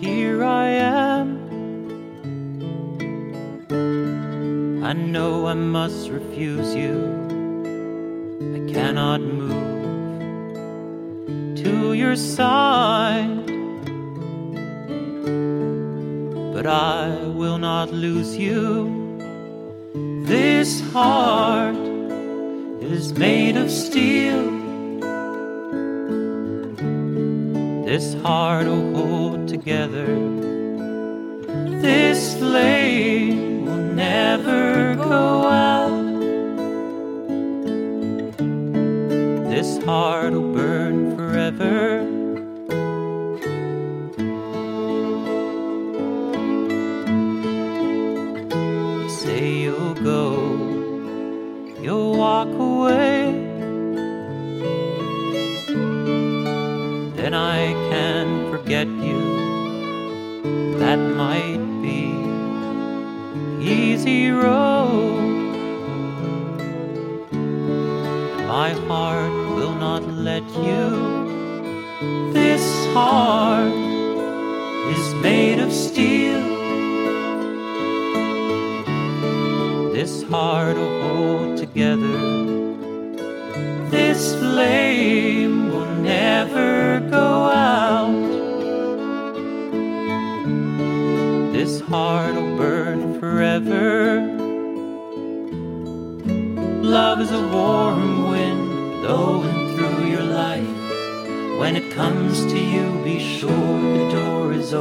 here I am. I know I must refuse you. I cannot move to your side, but I will not lose you. This heart is made of steel. This heart will hold together. This flame will never go out. This heart will burn forever. You say you'll go, you'll walk away. Then I can forget you. That might be the easy road. My heart will not let you. This heart is made of steel. This heart will hold together. This flame will never go out. This heart will burn forever. Love is a warm wind blowing through your life. When it comes to you, be sure the door is open.